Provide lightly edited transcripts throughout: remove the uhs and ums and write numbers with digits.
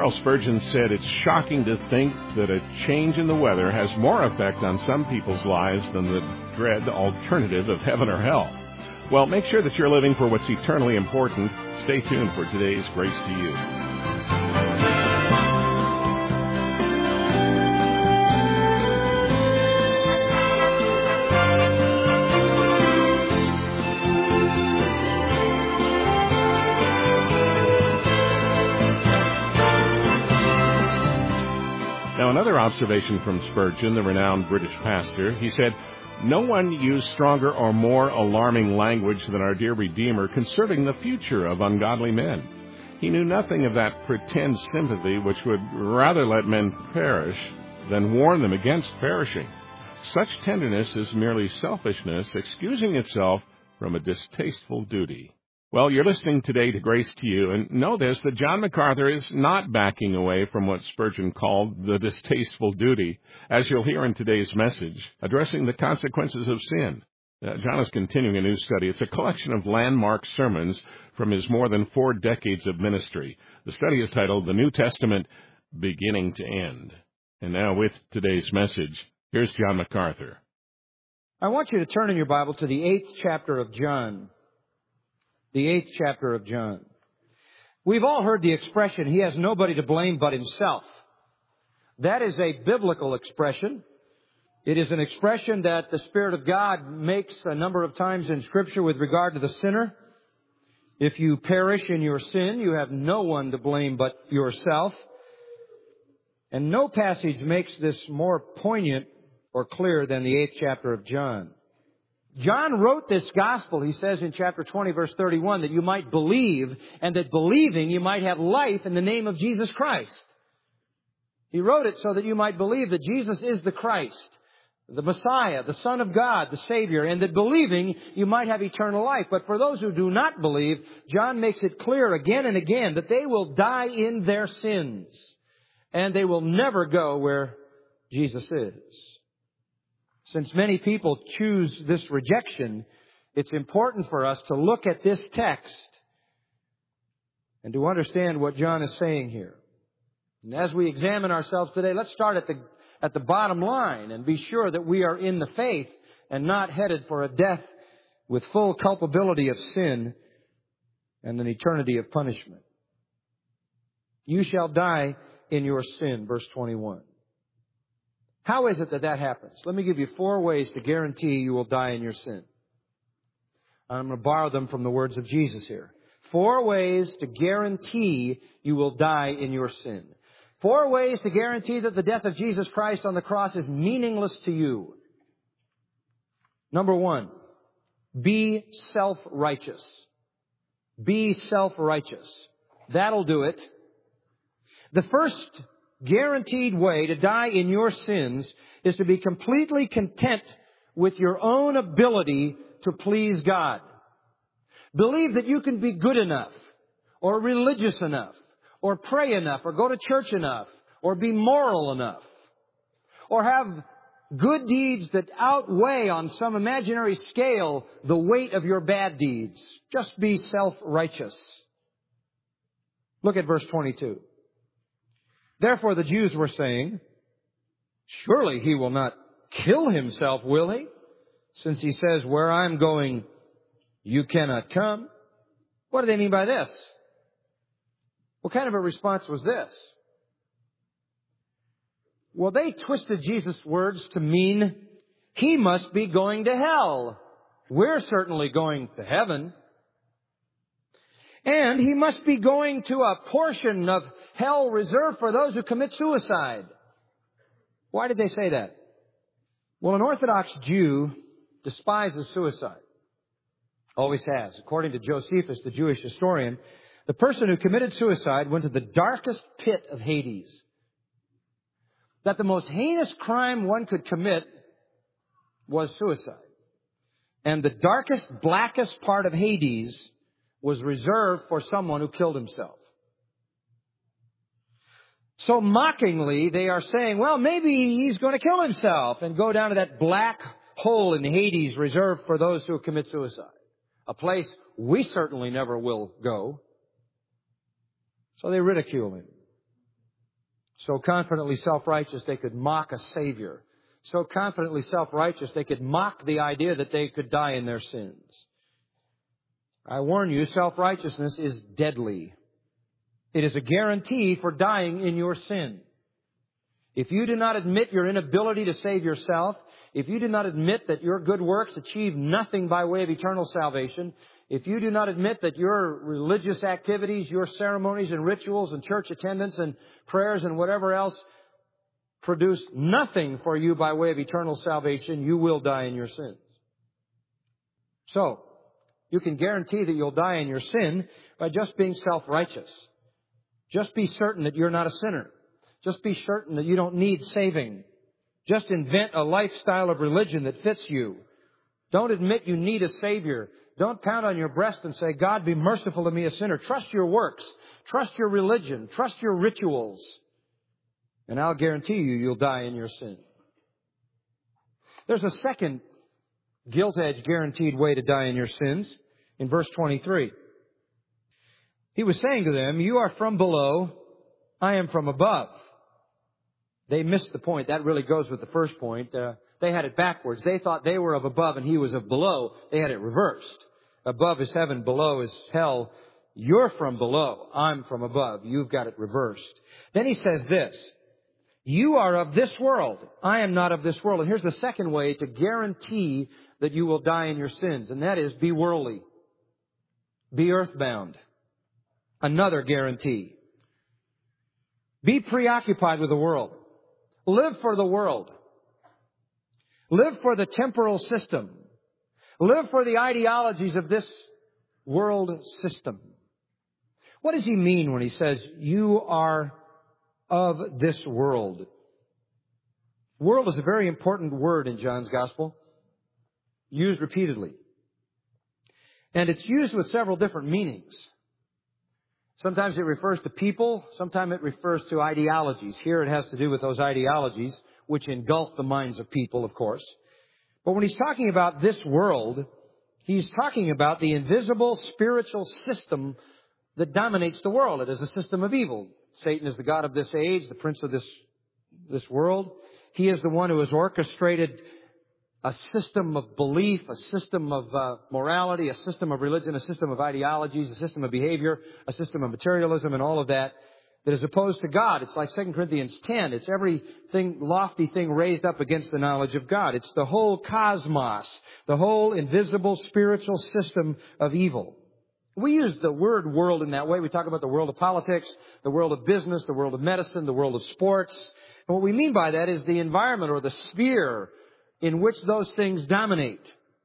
Charles Spurgeon said, "It's shocking to think that a change in the weather has more effect on some people's lives than the dread alternative of heaven or hell." Well, make sure that you're living for what's eternally important. Stay tuned for today's Grace to You. Now, another observation from Spurgeon, the renowned British pastor, he said, "No one used stronger or more alarming language than our dear Redeemer concerning the future of ungodly men. He knew nothing of that pretend sympathy which would rather let men perish than warn them against perishing. Such tenderness is merely selfishness, excusing itself from a distasteful duty." Well, you're listening today to Grace to You, and know this, that John MacArthur is not backing away from what Spurgeon called the distasteful duty, as you'll hear in today's message, addressing the consequences of sin. John is continuing a new study. It's a collection of landmark sermons from his more than 4 decades of ministry. The study is titled The New Testament, Beginning to End. And now with today's message, here's John MacArthur. I want you to turn in your Bible to the 8th chapter of John. The 8th chapter of John. We've all heard the expression, "He has nobody to blame but himself." That is a biblical expression. It is an expression that the Spirit of God makes a number of times in Scripture with regard to the sinner. If you perish in your sin, you have no one to blame but yourself. And no passage makes this more poignant or clear than the 8th chapter of John. John wrote this gospel, he says in chapter 20, verse 31, that you might believe, and that believing you might have life in the name of Jesus Christ. He wrote it so that you might believe that Jesus is the Christ, the Messiah, the Son of God, the Savior, and that believing you might have eternal life. But for those who do not believe, John makes it clear again and again that they will die in their sins, and they will never go where Jesus is. Since many people choose this rejection, it's important for us to look at this text and to understand what John is saying here. And as we examine ourselves today, let's start at the bottom line and be sure that we are in the faith and not headed for a death with full culpability of sin and an eternity of punishment. You shall die in your sin, verse 21. How is it that happens? Let me give you 4 ways to guarantee you will die in your sin. I'm going to borrow them from the words of Jesus here. 4 ways to guarantee you will die in your sin. 4 ways to guarantee that the death of Jesus Christ on the cross is meaningless to you. Number 1, be self-righteous. Be self-righteous. That'll do it. The first guaranteed way to die in your sins is to be completely content with your own ability to please God. Believe that you can be good enough, or religious enough, or pray enough, or go to church enough, or be moral enough, or have good deeds that outweigh on some imaginary scale the weight of your bad deeds. Just be self-righteous. Look at verse 22. Therefore the Jews were saying, "Surely he will not kill himself, will he? Since he says, 'Where I'm going, you cannot come.'" What do they mean by this? What kind of a response was this? Well, they twisted Jesus' words to mean he must be going to hell. We're certainly going to heaven. And he must be going to a portion of hell reserved for those who commit suicide. Why did they say that? Well, an Orthodox Jew despises suicide. Always has. According to Josephus, the Jewish historian, the person who committed suicide went to the darkest pit of Hades. That the most heinous crime one could commit was suicide. And the darkest, blackest part of Hades was reserved for someone who killed himself. So mockingly, they are saying, well, maybe he's going to kill himself and go down to that black hole in Hades reserved for those who commit suicide. A place we certainly never will go. So they ridicule him. So confidently self-righteous they could mock a Savior. So confidently self-righteous they could mock the idea that they could die in their sins. I warn you, self-righteousness is deadly. It is a guarantee for dying in your sin. If you do not admit your inability to save yourself, if you do not admit that your good works achieve nothing by way of eternal salvation, if you do not admit that your religious activities, your ceremonies and rituals and church attendance and prayers and whatever else produce nothing for you by way of eternal salvation, you will die in your sins. So, you can guarantee that you'll die in your sin by just being self-righteous. Just be certain that you're not a sinner. Just be certain that you don't need saving. Just invent a lifestyle of religion that fits you. Don't admit you need a Savior. Don't pound on your breast and say, God, be merciful to me, a sinner. Trust your works. Trust your religion. Trust your rituals. And I'll guarantee you, you'll die in your sin. There's a second gilt-edged guaranteed way to die in your sins in verse 23. He was saying to them, you are from below, I am from above. They missed the point. That really goes with the first point. They had it backwards. They thought they were of above and he was of below. They had it reversed. Above is heaven, below is hell. You're from below. I'm from above. You've got it reversed. Then he says this, you are of this world. I am not of this world. And here's the second way to guarantee that you will die in your sins. And that is be worldly. Be earthbound. Another guarantee. Be preoccupied with the world. Live for the world. Live for the temporal system. Live for the ideologies of this world system. What does he mean when he says, you are of this world? World is a very important word in John's Gospel, used repeatedly. And it's used with several different meanings. Sometimes it refers to people. Sometimes it refers to ideologies. Here it has to do with those ideologies, which engulf the minds of people, of course. But when he's talking about this world, he's talking about the invisible spiritual system that dominates the world. It is a system of evil. Satan is the god of this age, the prince of this world. He is the one who has orchestrated a system of belief, a system of morality, a system of religion, a system of ideologies, a system of behavior, a system of materialism, and all of that is opposed to God. It's like 2 Corinthians 10. It's everything, lofty thing raised up against the knowledge of God. It's the whole cosmos, the whole invisible spiritual system of evil. We use the word world in that way. We talk about the world of politics, the world of business, the world of medicine, the world of sports. And what we mean by that is the environment or the sphere in which those things dominate.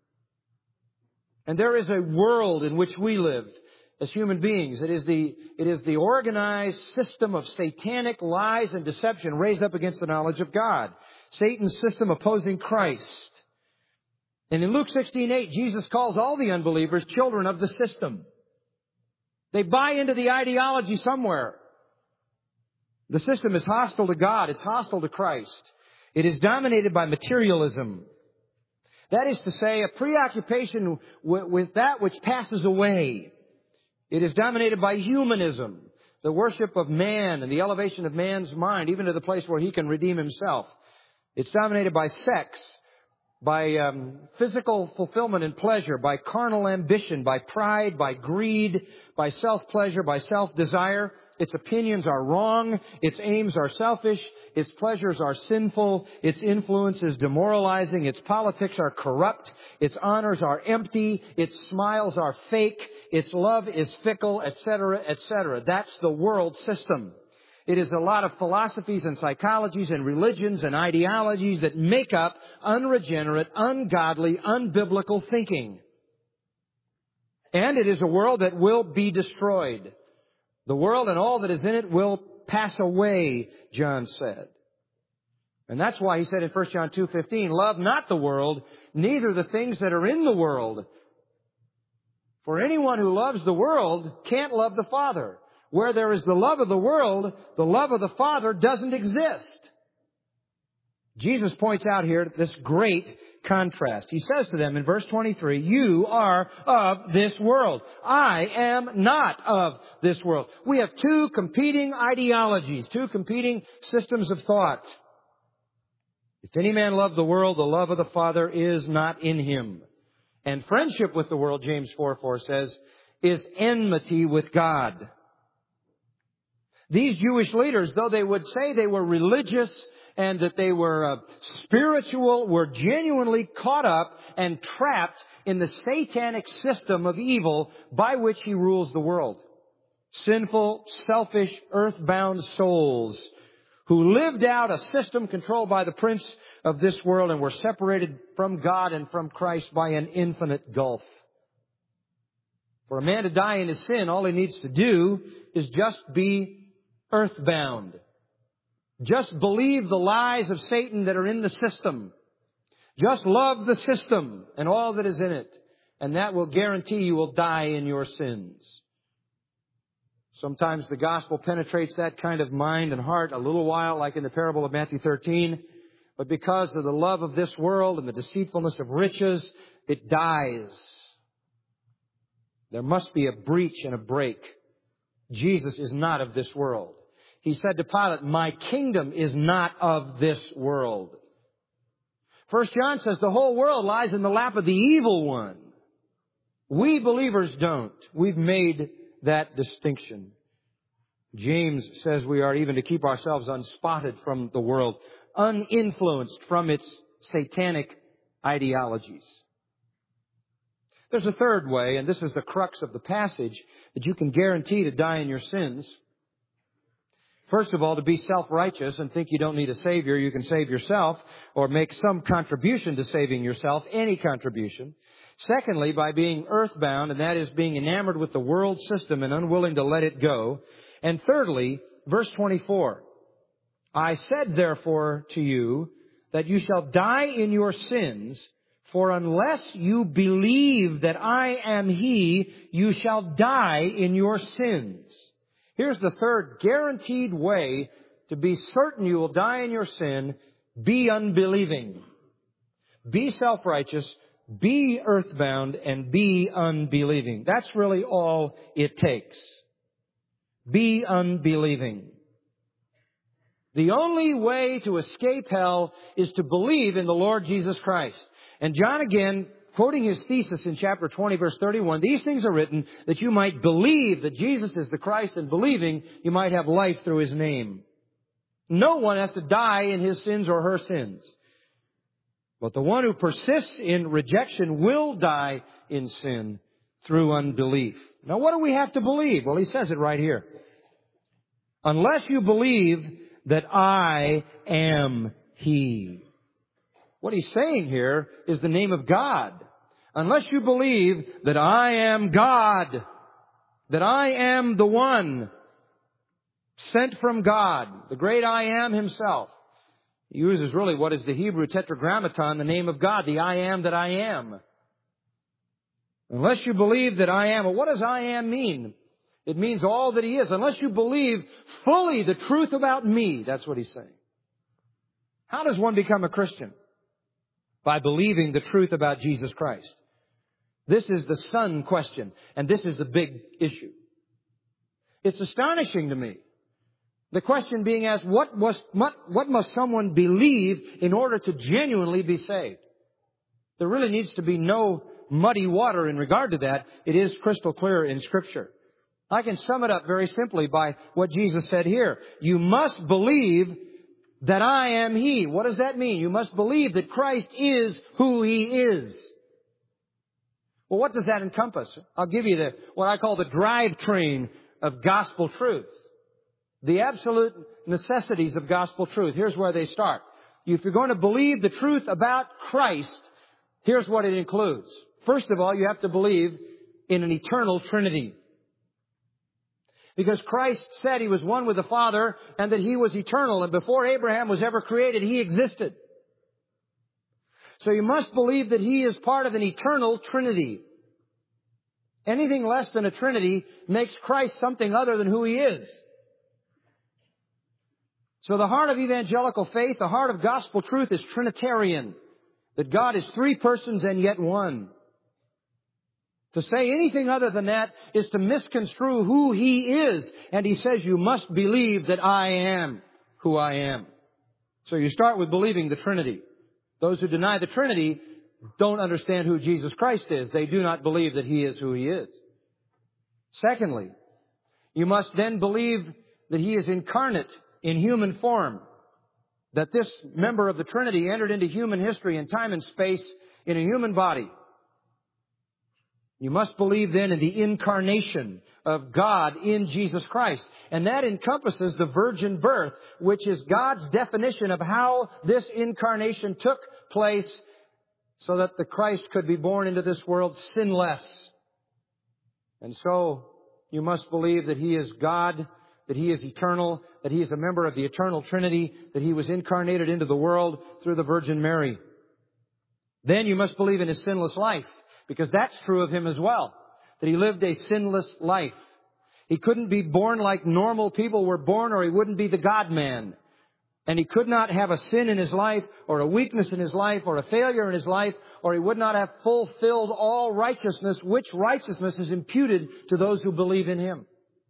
And there is a world in which we live as human beings. It is the organized system of satanic lies and deception raised up against the knowledge of God. Satan's system opposing Christ. And in Luke 16:8, Jesus calls all the unbelievers children of the system. They buy into the ideology somewhere. The system is hostile to God. It's hostile to Christ. It is dominated by materialism. That is to say, a preoccupation with that which passes away. It is dominated by humanism, the worship of man and the elevation of man's mind, even to the place where he can redeem himself. It's dominated by sex, by physical fulfillment and pleasure, by carnal ambition, by pride, by greed, by self-pleasure, by self-desire. Its opinions are wrong. Its aims are selfish. Its pleasures are sinful. Its influence is demoralizing. Its politics are corrupt. Its honors are empty. Its smiles are fake. Its love is fickle, etc., etc. That's the world system. It is a lot of philosophies and psychologies and religions and ideologies that make up unregenerate, ungodly, unbiblical thinking. And it is a world that will be destroyed. The world and all that is in it will pass away, John said. And that's why he said in 1 John 2:15, love not the world, neither the things that are in the world. For anyone who loves the world can't love the Father. Where there is the love of the world, the love of the Father doesn't exist. Jesus points out here this great contrast. He says to them in verse 23, you are of this world. I am not of this world. We have two competing ideologies, two competing systems of thought. If any man love the world, the love of the Father is not in him. And friendship with the world, James 4:4 says, is enmity with God. These Jewish leaders, though they would say they were religious and that they were spiritual, were genuinely caught up and trapped in the satanic system of evil by which he rules the world. Sinful, selfish, earthbound souls who lived out a system controlled by the prince of this world and were separated from God and from Christ by an infinite gulf. For a man to die in his sin, all he needs to do is just be earthbound. Just believe the lies of Satan that are in the system. Just love the system and all that is in it. And that will guarantee you will die in your sins. Sometimes the gospel penetrates that kind of mind and heart a little while, like in the parable of Matthew 13. But because of the love of this world and the deceitfulness of riches, it dies. There must be a breach and a break. Jesus is not of this world. He said to Pilate, my kingdom is not of this world. 1 John says the whole world lies in the lap of the evil one. We believers don't. We've made that distinction. James says we are even to keep ourselves unspotted from the world, uninfluenced from its satanic ideologies. There's a third way, and this is the crux of the passage, that you can guarantee to die in your sins. First of all, to be self-righteous and think you don't need a Savior, you can save yourself or make some contribution to saving yourself, any contribution. Secondly, by being earthbound, and that is being enamored with the world system and unwilling to let it go. And thirdly, verse 24, I said therefore to you that you shall die in your sins, for unless you believe that I am He, you shall die in your sins. Here's the third guaranteed way to be certain you will die in your sin. Be unbelieving. Be self-righteous. Be earthbound and be unbelieving. That's really all it takes. Be unbelieving. The only way to escape hell is to believe in the Lord Jesus Christ. And John again, quoting his thesis in chapter 20, verse 31, these things are written that you might believe that Jesus is the Christ, and believing you might have life through His name. No one has to die in his sins or her sins. But the one who persists in rejection will die in sin through unbelief. Now, what do we have to believe? Well, he says it right here. Unless you believe that I am He. What he's saying here is the name of God. Unless you believe that I am God, that I am the one sent from God, the great I am Himself. He uses really what is the Hebrew tetragrammaton, the name of God, the I am that I am. Unless you believe that I am, well, what does I am mean? It means all that He is. Unless you believe fully the truth about me, that's what he's saying. How does one become a Christian? By believing the truth about Jesus Christ. This is the son question, and this is the big issue. It's astonishing to me. The question being asked, what must someone believe in order to genuinely be saved? There really needs to be no muddy water in regard to that. It is crystal clear in Scripture. I can sum it up very simply by what Jesus said here. You must believe that I am He. What does that mean? You must believe that Christ is who He is. Well, what does that encompass? I'll give you what I call the drivetrain of gospel truth. The absolute necessities of gospel truth. Here's where they start. If you're going to believe the truth about Christ, here's what it includes. First of all, you have to believe in an eternal Trinity. Because Christ said He was one with the Father and that He was eternal. And before Abraham was ever created, He existed. So you must believe that He is part of an eternal Trinity. Anything less than a Trinity makes Christ something other than who He is. So the heart of evangelical faith, the heart of gospel truth is Trinitarian. That God is three persons and yet one. To say anything other than that is to misconstrue who He is. And He says, you must believe that I am who I am. So you start with believing the Trinity. Those who deny the Trinity don't understand who Jesus Christ is. They do not believe that He is who He is. Secondly, you must then believe that He is incarnate in human form. That this member of the Trinity entered into human history in time and space in a human body. You must believe then in the incarnation of God in Jesus Christ. And that encompasses the virgin birth, which is God's definition of how this incarnation took place so that the Christ could be born into this world sinless. And so you must believe that He is God, that He is eternal, that He is a member of the eternal Trinity, that He was incarnated into the world through the Virgin Mary. Then you must believe in His sinless life. Because that's true of Him as well. That He lived a sinless life. He couldn't be born like normal people were born, or He wouldn't be the God-man. And He could not have a sin in His life, or a weakness in His life, or a failure in His life, or He would not have fulfilled all righteousness, which righteousness is imputed to those who believe in Him.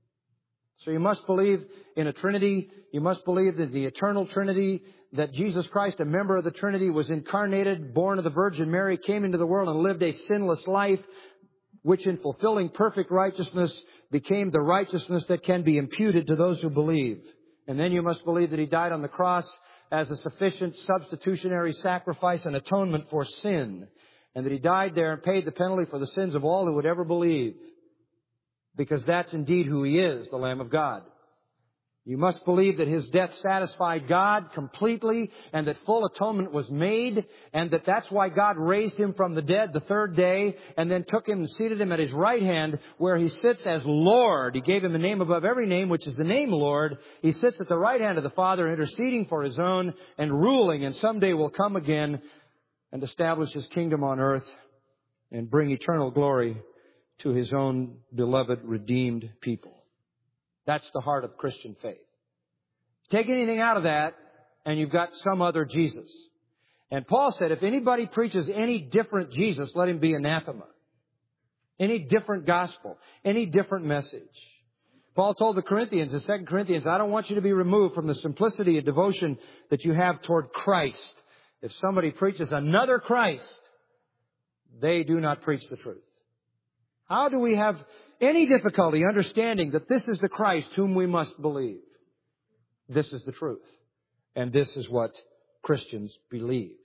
So you must believe in a Trinity. You must believe that the eternal Trinity, that Jesus Christ, a member of the Trinity, was incarnated, born of the Virgin Mary, came into the world and lived a sinless life, which in fulfilling perfect righteousness became the righteousness that can be imputed to those who believe. And then you must believe that He died on the cross as a sufficient substitutionary sacrifice and atonement for sin. And that He died there and paid the penalty for the sins of all who would ever believe. Because that's indeed who He is, the Lamb of God. You must believe that His death satisfied God completely and that full atonement was made and that that's why God raised Him from the dead the third day and then took Him and seated Him at His right hand where He sits as Lord. He gave Him a name above every name, which is the name Lord. He sits at the right hand of the Father interceding for His own and ruling, and someday will come again and establish His kingdom on earth and bring eternal glory to His own beloved, redeemed people. That's the heart of Christian faith. Take anything out of that, and you've got some other Jesus. And Paul said, if anybody preaches any different Jesus, let him be anathema. Any different gospel, any different message. Paul told the Corinthians in 2 Corinthians, I don't want you to be removed from the simplicity and devotion that you have toward Christ. If somebody preaches another Christ, they do not preach the truth. How do we have any difficulty understanding that this is the Christ whom we must believe? This is the truth. And this is what Christians believe.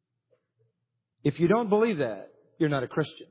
If you don't believe that, you're not a Christian.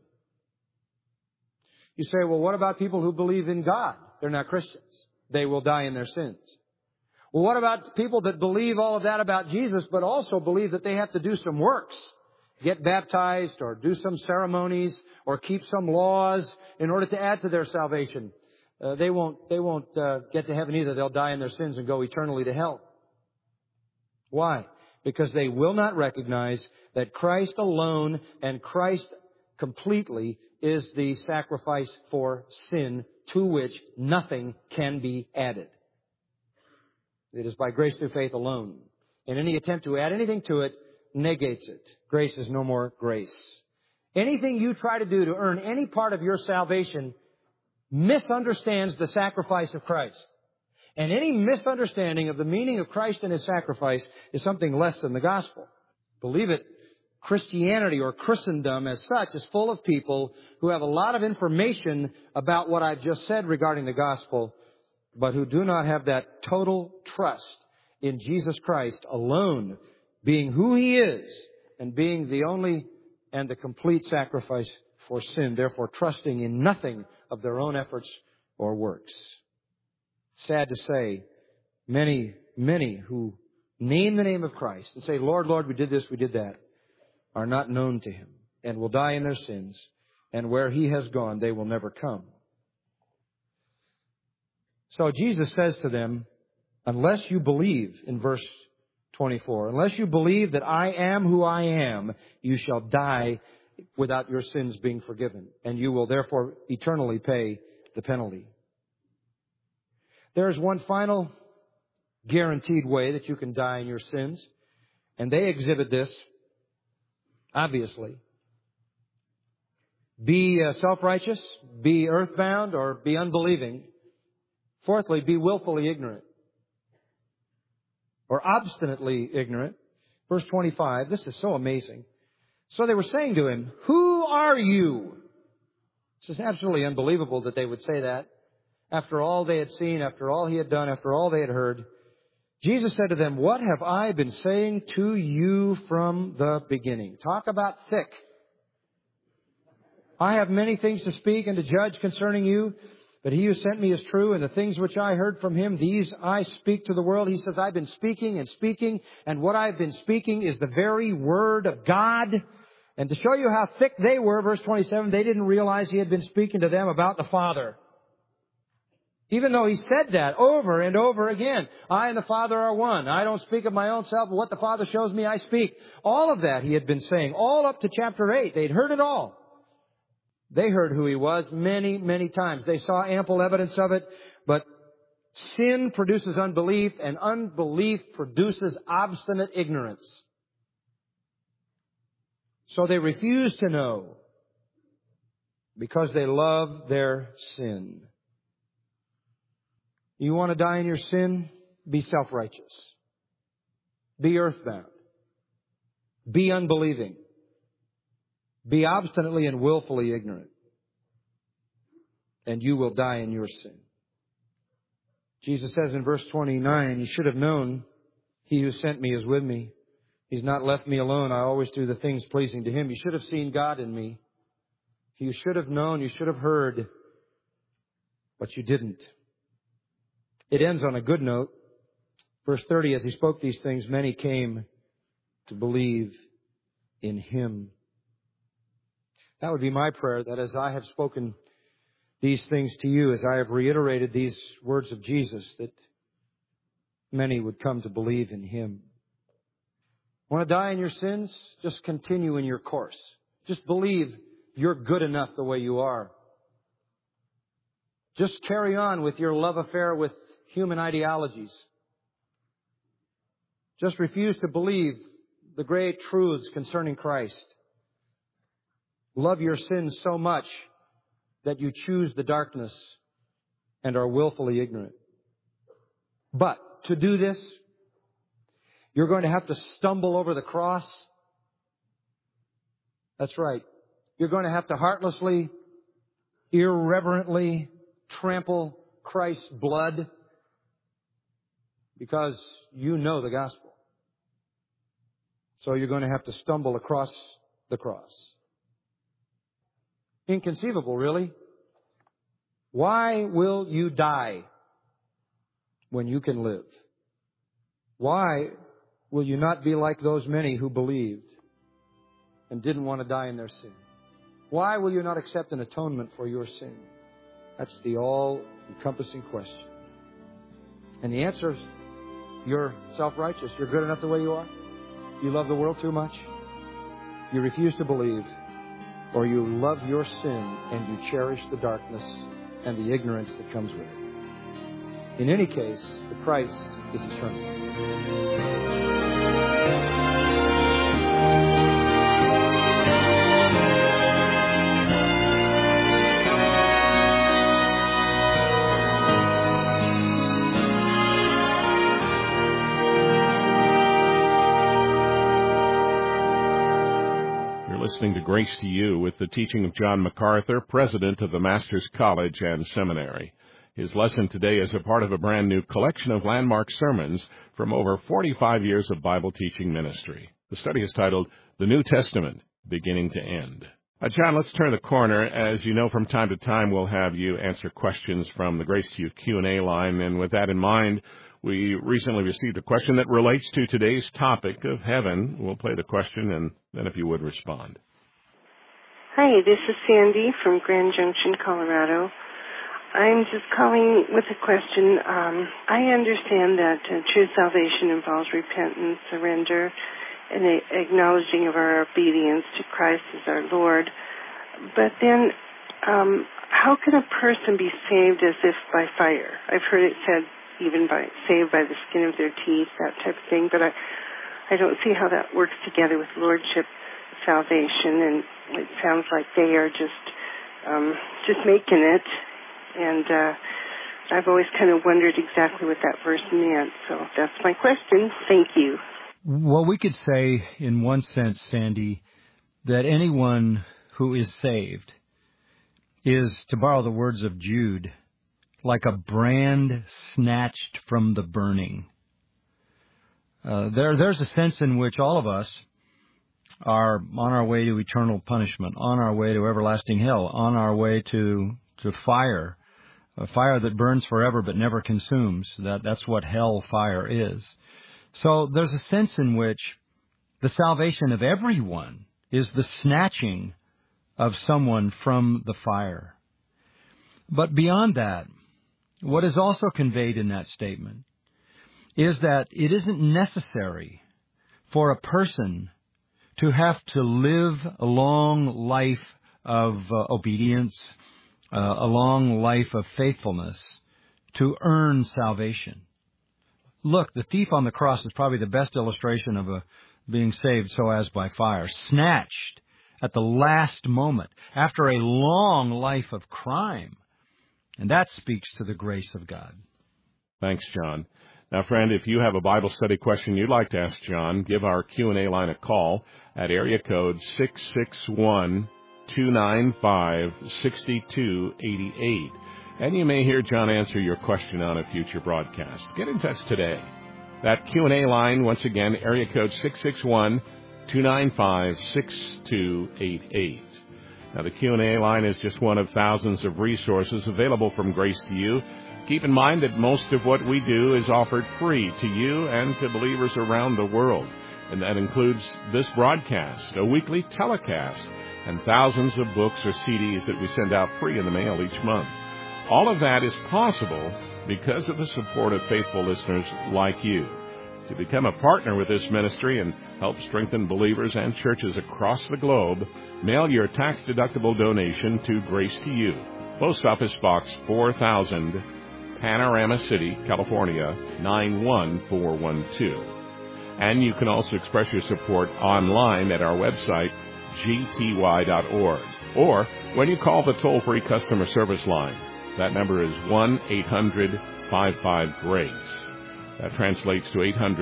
You say, well, what about people who believe in God? They're not Christians. They will die in their sins. Well, what about people that believe all of that about Jesus, but also believe that they have to do some works? Get baptized or do some ceremonies or keep some laws in order to add to their salvation. They won't get to heaven either. They'll die in their sins and go eternally to hell. Why? Because they will not recognize that Christ alone and Christ completely is the sacrifice for sin to which nothing can be added. It is by grace through faith alone. And any attempt to add anything to it negates it. Grace is no more grace. Anything you try to do to earn any part of your salvation misunderstands the sacrifice of Christ. And any misunderstanding of the meaning of Christ and His sacrifice is something less than the gospel. Believe it, Christianity or Christendom as such is full of people who have a lot of information about what I've just said regarding the gospel, but who do not have that total trust in Jesus Christ alone, being who He is and being the only and the complete sacrifice for sin, therefore trusting in nothing of their own efforts or works. Sad to say, many who name the name of Christ and say, Lord, Lord, we did this, we did that, are not known to Him and will die in their sins, and where He has gone, they will never come. So Jesus says to them, unless you believe, in verse 24, unless you believe that I am who I am, you shall die without your sins being forgiven, and you will therefore eternally pay the penalty. There is one final guaranteed way that you can die in your sins. And they exhibit this, obviously. Be self-righteous, be earthbound, or be unbelieving. Fourthly, be willfully ignorant or obstinately ignorant. Verse 25, this is so amazing. So they were saying to him, "Who are you?" This is absolutely unbelievable that they would say that. After all they had seen, after all he had done, after all they had heard. Jesus said to them, "What have I been saying to you from the beginning?" Talk about thick. "I have many things to speak and to judge concerning you, but he who sent me is true, and the things which I heard from him, these I speak to the world." He says, I've been speaking and speaking, and what I've been speaking is the very Word of God. And to show you how thick they were, verse 27, they didn't realize he had been speaking to them about the Father. Even though he said that over and over again. I and the Father are one. I don't speak of my own self, but what the Father shows me I speak. All of that he had been saying, all up to chapter 8. They'd heard it all. They heard who he was many, many times. They saw ample evidence of it, but sin produces unbelief, and unbelief produces obstinate ignorance. So they refuse to know because they love their sin. You want to die in your sin? Be self-righteous. Be earthbound. Be unbelieving. Be obstinately and willfully ignorant. And you will die in your sin. Jesus says in verse 29, "You should have known he who sent me is with me. He's not left me alone. I always do the things pleasing to him." You should have seen God in me. You should have known, you should have heard, but you didn't. It ends on a good note. Verse 30, as he spoke these things, many came to believe in him. That would be my prayer, that as I have spoken these things to you, as I have reiterated these words of Jesus, that many would come to believe in him. Want to die in your sins? Just continue in your course. Just believe you're good enough the way you are. Just carry on with your love affair with human ideologies. Just refuse to believe the great truths concerning Christ. Love your sins so much that you choose the darkness and are willfully ignorant. But to do this, you're going to have to stumble over the cross. That's right. You're going to have to heartlessly, irreverently trample Christ's blood because you know the gospel. So you're going to have to stumble across the cross. Inconceivable, really. Why will you die when you can live? Why will you not be like those many who believed and didn't want to die in their sin? Why will you not accept an atonement for your sin? That's the all-encompassing question. And the answer is, you're self-righteous. You're good enough the way you are. You love the world too much. You refuse to believe. Or you love your sin and you cherish the darkness and the ignorance that comes with it. In any case, the price is eternal. Listening to Grace to You with the teaching of John MacArthur, president of the Master's College and Seminary. His lesson today is a part of a brand new collection of landmark sermons from over 45 years of Bible teaching ministry. The study is titled The New Testament, Beginning to End. John, let's turn the corner. As you know, from time to time, we'll have you answer questions from the Grace to You Q&A line. And with that in mind, we recently received a question that relates to today's topic of heaven. We'll play the question, and then if you would respond. Hi, this is Sandy from Grand Junction, Colorado. I'm just calling with a question. I understand that true salvation involves repentance, surrender, and the acknowledging of our obedience to Christ as our Lord. But then, how can a person be saved as if by fire? I've heard it said even saved by the skin of their teeth, that type of thing. But I don't see how that works together with lordship salvation, and it sounds like they are just making it. And I've always kind of wondered exactly what that verse meant. So that's my question. Thank you. Well, we could say, in one sense, Sandy, that anyone who is saved is, to borrow the words of Jude, like a brand snatched from the burning. There's a sense in which all of us are on our way to eternal punishment, on our way to everlasting hell, on our way to fire, a fire that burns forever but never consumes. That's what hell fire is. So there's a sense in which the salvation of everyone is the snatching of someone from the fire. But beyond that, what is also conveyed in that statement is that it isn't necessary for a person to have to live a long life of obedience, a long life of faithfulness to earn salvation. Look, the thief on the cross is probably the best illustration of being saved so as by fire, snatched at the last moment after a long life of crime. And that speaks to the grace of God. Thanks, John. Now, friend, if you have a Bible study question you'd like to ask John, give our Q&A line a call at area code 661-295-6288. And you may hear John answer your question on a future broadcast. Get in touch today. That Q&A line, once again, area code 661-295-6288. Now, the Q&A line is just one of thousands of resources available from Grace to You. Keep in mind that most of what we do is offered free to you and to believers around the world. And that includes this broadcast, a weekly telecast, and thousands of books or CDs that we send out free in the mail each month. All of that is possible because of the support of faithful listeners like you. To become a partner with this ministry and help strengthen believers and churches across the globe, mail your tax-deductible donation to Grace to You, Post Office Box 4000, Panorama City, California, 91412. And you can also express your support online at our website, gty.org, or when you call the toll-free customer service line. That number is 1-800-55-GRACE. That translates to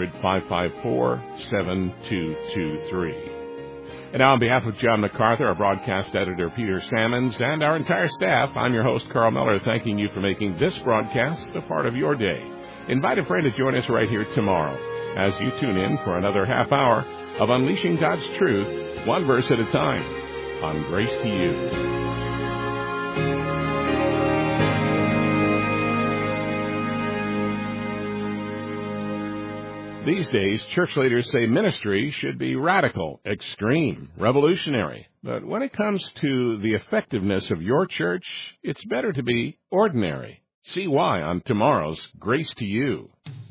800-554-7223. And now on behalf of John MacArthur, our broadcast editor Peter Sammons, and our entire staff, I'm your host Carl Miller, thanking you for making this broadcast a part of your day. Invite a friend to join us right here tomorrow as you tune in for another half hour of Unleashing God's Truth, one verse at a time, on Grace to You. These days, church leaders say ministry should be radical, extreme, revolutionary. But when it comes to the effectiveness of your church, it's better to be ordinary. See why on tomorrow's Grace to You.